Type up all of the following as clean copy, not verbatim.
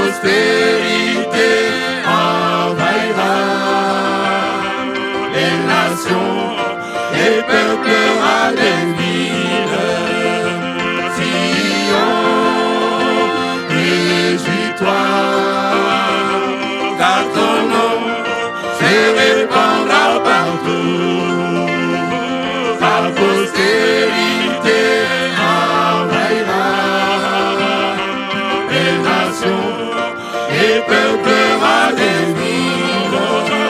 prospérité envahira les nations, les peuplera des villes. Sion, réjouis-toi, car ton nom se répandra partout. Ta postérité envahira les nations et peuplera des villes.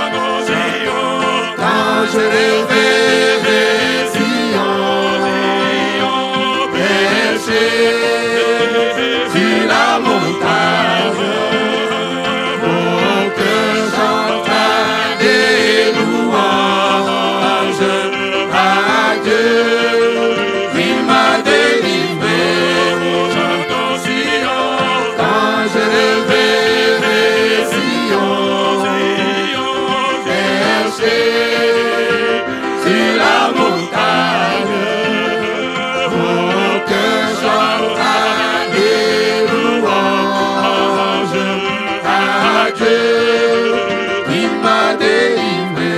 Quand je verrai Sion percher sur la montagne, pour que j'entende des louanges à Dieu qui m'a délivré. Quand je verrai Sion percher sur la montagne, pour que j'entende des louanges à Dieu qui m'a délivré.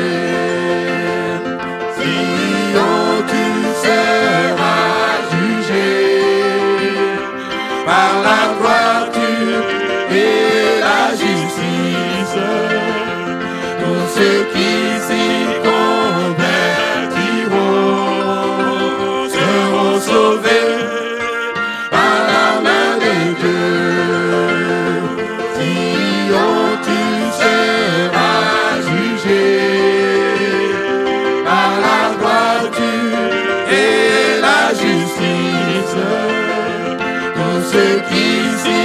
Sion, tu seras jugé par la droiture et la justice. Tous ceux qui s'y convertiront seront sauvés par la main de Dieu. Sion, tu seras jugé par la droiture et la justice. Tous ceux qui s'y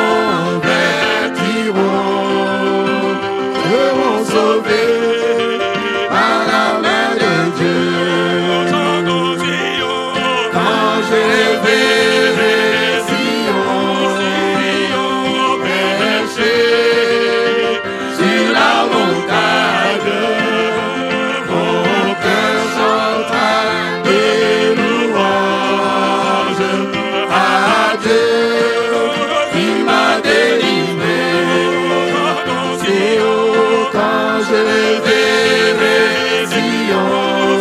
convertiront seront sauvés par la main de Dieu. Quand je verrai Sion percher sur la montagne, mon cœur chantera des louanges à Dieu qui m'a délivré. Sion, quand je verrai Sion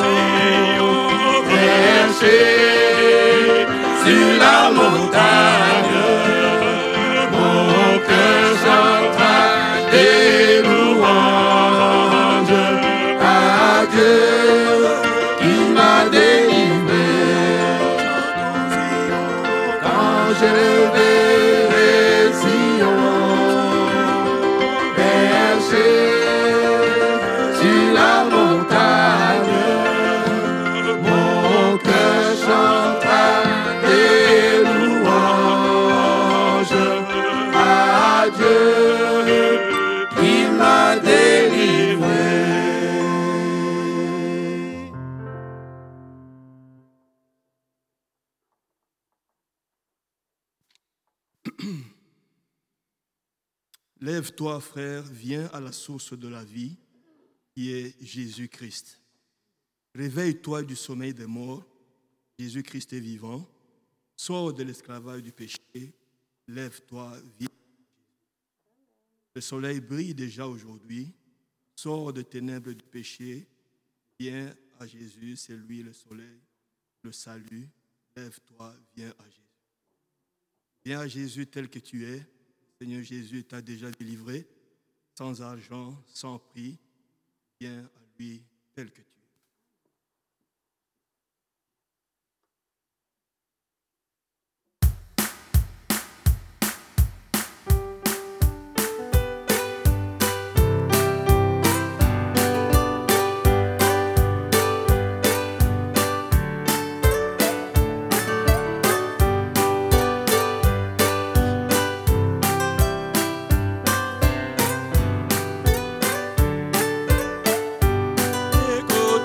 percher sur la montagne, mon cœur chantera des louanges à Dieu qui m'a délivré. Quand je verrai Sion percher sur la montagne, mon cœur chantera des louanges à Dieu qui m'a délivré. Lève-toi, frère, viens à la source de la vie, qui est Jésus-Christ. Réveille-toi du sommeil des morts, Jésus-Christ est vivant. Sors de l'esclavage du péché, lève-toi, viens. Le soleil brille déjà aujourd'hui. Sors des ténèbres du péché, viens à Jésus, c'est lui le soleil, le salut. Lève-toi, viens à Jésus. Viens à Jésus tel que tu es. Seigneur Jésus t'a déjà délivré, sans argent, sans prix. Viens à lui tel que tu es. Écoute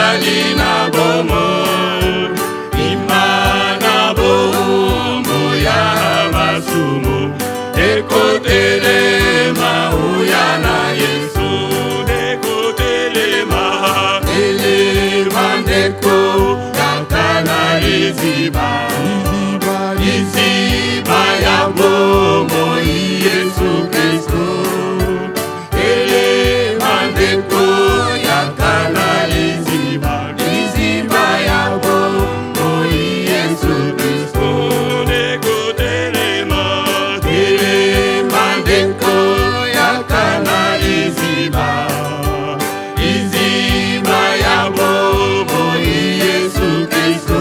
ezali na bomoi, imana bombo ya masumu, ekotelema uya na Yesu, ekotelema, telema ndeko, yakana liziba, liziba ya bomoi Yesu Kristo, telema ndeko, yakana liziba, liziba ya bomoi Yesu Kristo, ekotelema, telema ndeko, yakana liziba, liziba ya bomoi Yesu Kristo,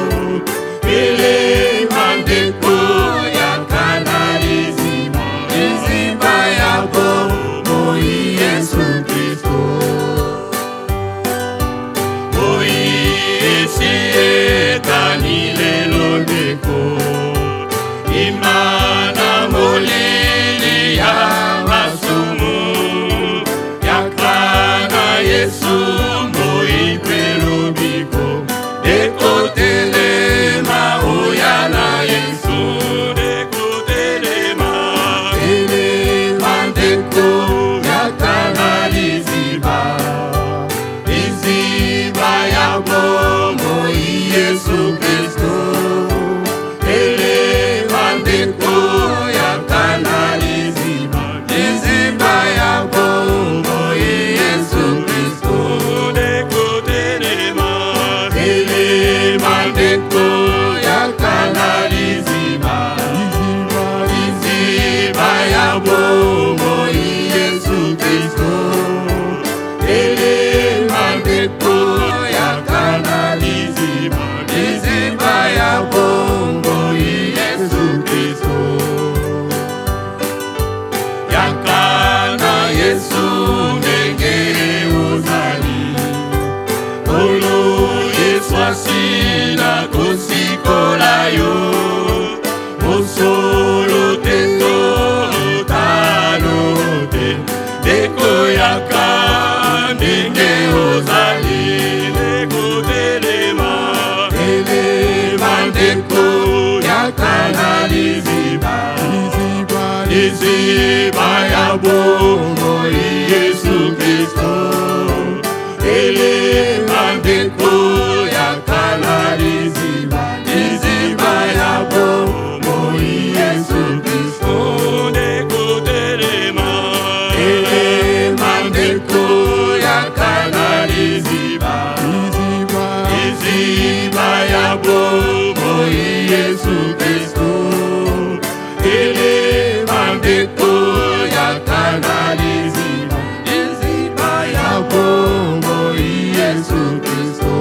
telema ndeko, yakana liziba, liziba ya bomoi Yesu Kristo. Imana molili ya masumu, yakana Yesu moi pelubiko, ekotelema uya na Yesu, ekotelema, telema ndeko, yakana liziba, liziba ya bomoi Yesu Kristo, telema ndeko, yakana liziba, liziba ya bomoi Yesu Kristo, ekotelema, telema ndeko, yakana liziba, liziba ya bomoi Yesu Kristo, telema ndeko, yakana liziba, liziba ya bomoi Yesu Kristo, yakana Yesu ndenge ozali, olo Yesu asila kosikola yo, osolo te tolo te, ndeko yaka ndenge ozali, ndeko telema, telema ndeko, yakana liziba, liziba ya bomoi Yesu Kristo, telema ndeko, yakana liziba, liziba ya bomoi Yesu Kristo, ndeko telema, telema ndeko, yakana liziba, liziba ya bomoi Yesu Kristo, telema ndeko, yakana liziba, liziba ya bomoi Yesu Kristo,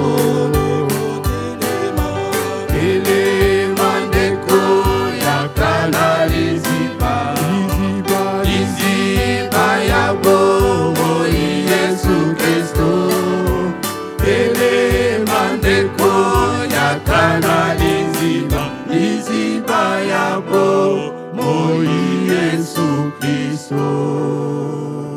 telema ndeko, yakana liziba, liziba ya bomoi Yesu Kristo, telema ndeko, yakana liziba, liziba ya bomoi Yesu Kristo.